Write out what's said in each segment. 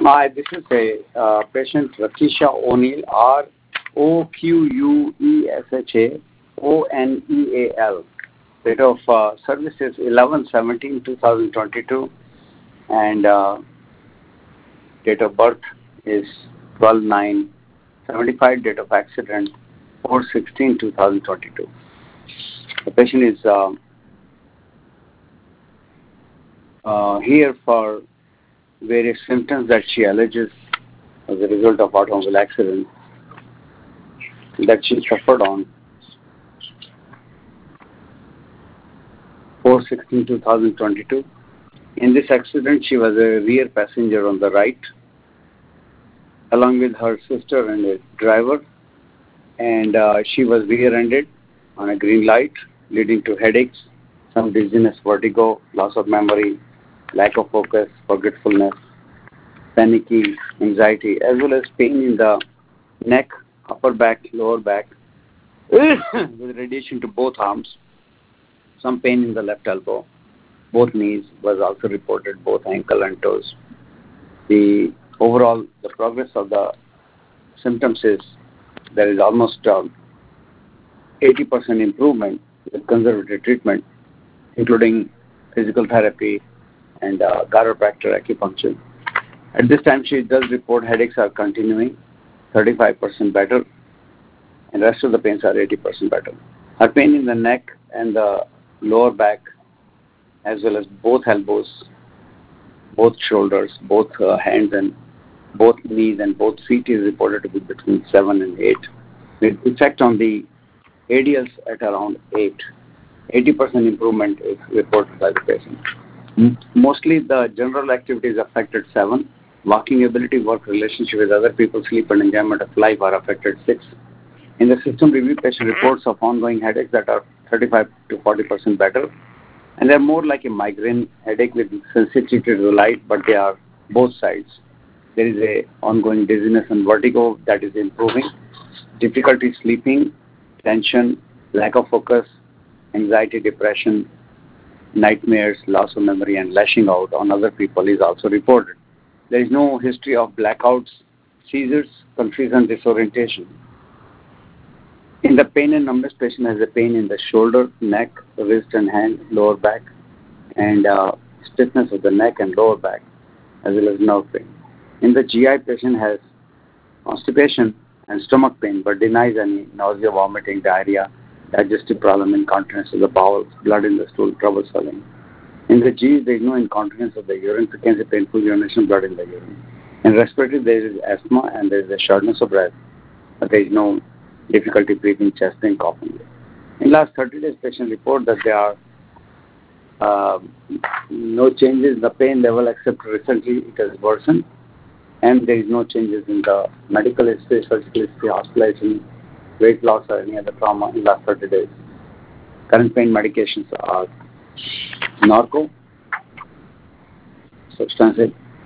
Hi, this is a patient Rakisha O'Neill, Rouqesha Oneal. Date of service is 11/17/2022, and date of birth is 12/9/75. Date of accident 4/16/2022. The patient is here for various symptoms that she alleges as a result of automobile accident that she suffered on 4/16/2022. In this accident, she was a rear passenger on the right, along with her sister and a driver, and she was rear-ended on a green light, leading to headaches, some dizziness, vertigo, loss of memory, lack of focus, forgetfulness, panicky, anxiety, as well as pain in the neck, upper back, lower back, with radiation to both arms, some pain in the left elbow, both knees was also reported, both ankle and toes. The progress of the symptoms is there is almost 80% improvement with conservative treatment, including physical therapy and chiropractor acupuncture. At this time, she does report headaches are continuing, 35% better, and rest of the pains are 80% better. Her pain in the neck and the lower back, as well as both elbows, both shoulders, both hands, and both knees and both feet is reported to be between 7 and 8, with effect on the ADLs at around 8. 80% improvement is reported by the patient. Mostly the general activities affected 7. Walking ability, work, relationship with other people, sleep, and enjoyment of life are affected 6. In the system review, patient reports of ongoing headaches that are 35 to 40% better, and they're more like a migraine headache with sensitivity to the light, but they are both sides. There is a ongoing dizziness and vertigo that is improving, difficulty sleeping, tension, lack of focus, anxiety, depression, nightmares, loss of memory, and lashing out on other people is also reported. There is no history of blackouts, seizures, confusion, disorientation. In the pain and numbness, patient has a pain in the shoulder, neck, wrist and hand, lower back, and stiffness of the neck and lower back, as well as nerve pain. In the GI, patient has constipation and stomach pain, but denies any nausea, vomiting, diarrhea, digestive problem, incontinence of the bowels, blood in the stool, trouble swallowing. In the G, there is no incontinence of the urine, frequency, painful urination, blood in the urine. In respiratory, there is asthma and there is a shortness of breath, but there is no difficulty breathing, chest pain, coughing. In last 30 days, patient report that there are no changes in the pain level except recently it has worsened, and there is no changes in the medical history, surgical history, hospitalization, weight loss, or any other trauma in last 30 days. Current pain medications are Norco, substance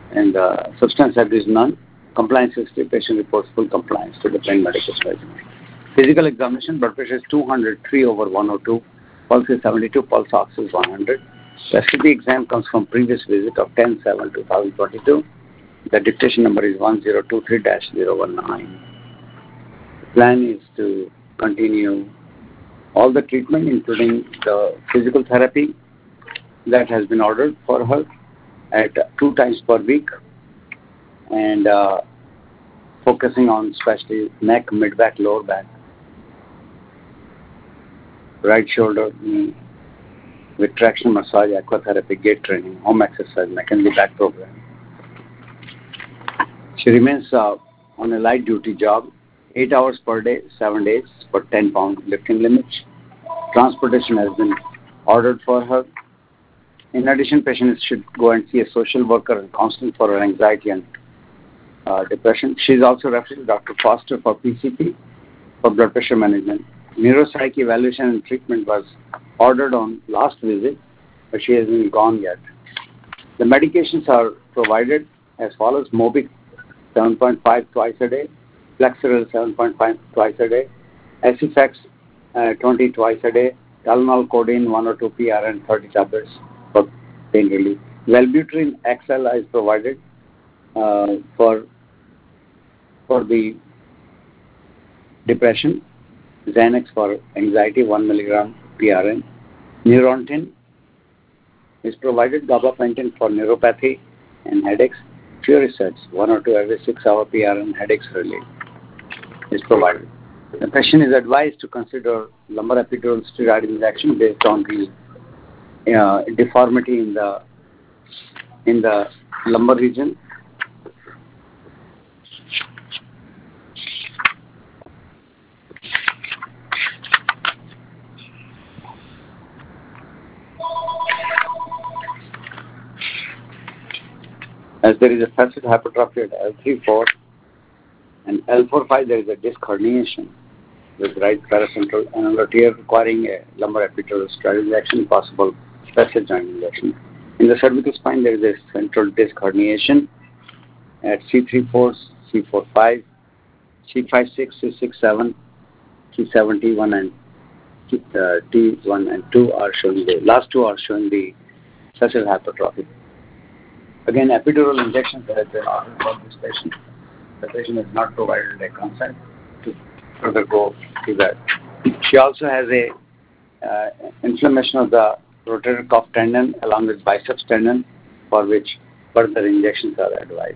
abuse none. Compliance history, patient reports full compliance to the pain medication regimen. Physical examination, blood pressure is 203/102, pulse is 72, pulse ox is 100. Respiratory exam comes from previous visit of 10/7/2022. The dictation number is 1023-019. The plan is to continue all the treatment, including the physical therapy that has been ordered for her at 2 times per week, and focusing on especially neck, mid-back, lower back, right shoulder, knee, with traction massage, aquatherapy, gait training, home exercise, McKenzie back program. She remains on a light duty job, 8 hours per day, 7 days, for 10-pound lifting limit. Transportation has been ordered for her. In addition, patients should go and see a social worker and counseling for her anxiety and depression. She is also referred to Dr. Foster for PCP, for blood pressure management. Neuropsych evaluation and treatment was ordered on last visit, but she hasn't gone yet. The medications are provided as follows: Mobic 7.5 twice a day, Flexeril 7.5 twice a day, Acifex 20 twice a day, Tylenol, codeine 1 or 2 PRN 30 tablets for pain relief. Wellbutrin XL is provided For the depression, Xanax for anxiety, 1 milligram PRN. Neurontin is provided. Gabapentin for neuropathy and headaches. Furisets, 1 or 2 every 6-hour PRN headaches relief is provided. The patient is advised to consider lumbar epidural steroid injection based on the deformity in the lumbar region. As there is a facet hypertrophy at L3-4 and L4-5, there is a disc herniation with right paracentral annular tear requiring a lumbar epidural steroid injection, possible facet joint injection. In the cervical spine, there is a central disc herniation at C3-4, C4-5, C5-6, C6-7, C7-T1 and T1 and 2 are showing the last two are showing the facet hypertrophy. Again, epidural injections have been ordered for this patient. The patient is not provided a consent to further go to that. She also has a inflammation of the rotator cuff tendon along with biceps tendon, for which further injections are advised.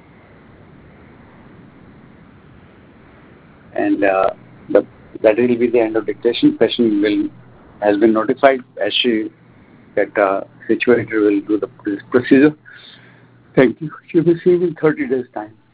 And that will be the end of dictation. Patient has been notified. As she get situated, will do the procedure. Thank you. She will see in 30 days' time.